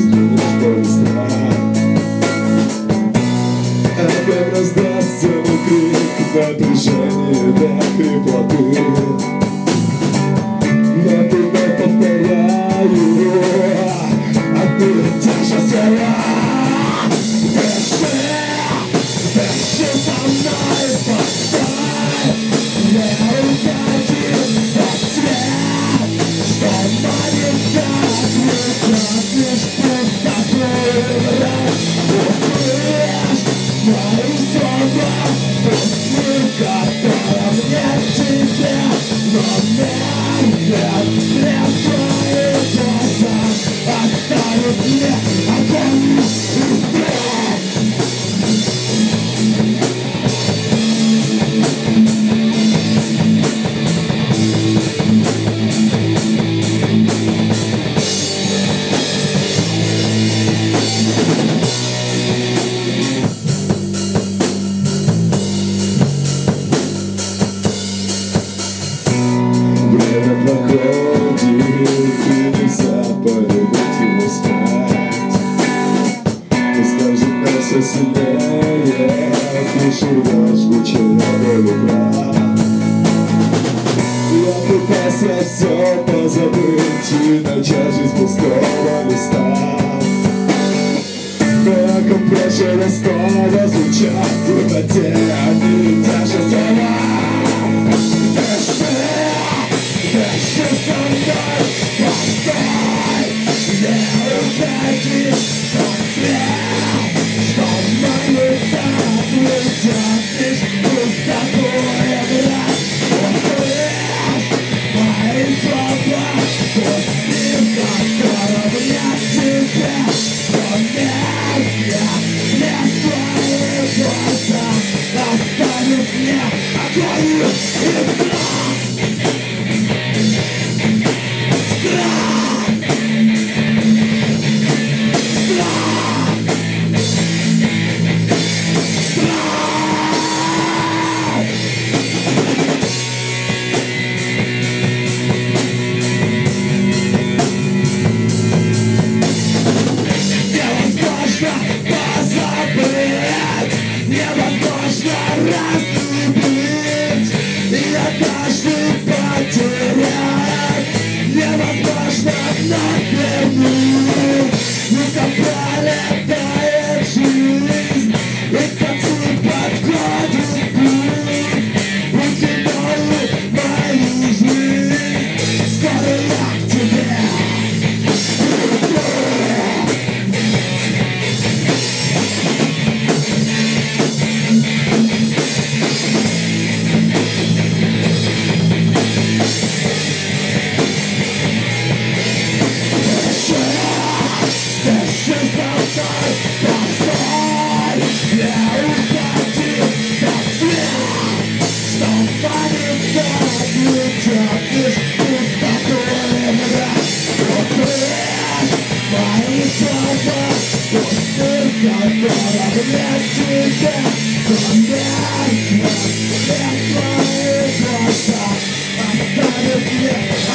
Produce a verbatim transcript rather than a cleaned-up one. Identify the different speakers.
Speaker 1: взглянешь по листам. Опять раздастся мой крик, напряжение до хриплоты. Но ты не повторяю, а ты держишься. Дыши, дыши со мной, постой, не уходи от свет, что манит так, ведет лишь пустоту. Услышь мои слова, пусти, которым нет тебя, но нет, нет, нет, твои глаза оставят мне огонь и страх. Время проходит, и нельзя полюбить его спать. И с каждым днем все сильнее пришивешь жгучее болью брат. Я пытался все позабыть и начать жизнь с пустого листа. Но как проще снова звучат в темноте одни и те же слова. Дыши со мной, постой, не уходи от свет, что манит так, ведет лишь пустоту и мрак. Услышь мои слова, пусти, в котором нет тебя, но нет, нет, нет, твои глаза оставят мне огонь и страх. Невозможно разлюбить и однажды потерять. Невозможно вновь вернуть. Ну-ка пролетает жизнь, и к концу подходит путь. Утянули мою жизнь, скоро я к тебе. Дыши со мной, постой, не уходи от свет, что манит так, ведет лишь пустоту и мрак. Услышь мои слова, пусти, в котором нет тебя, но нет, нет, нет, твои глаза оставят мне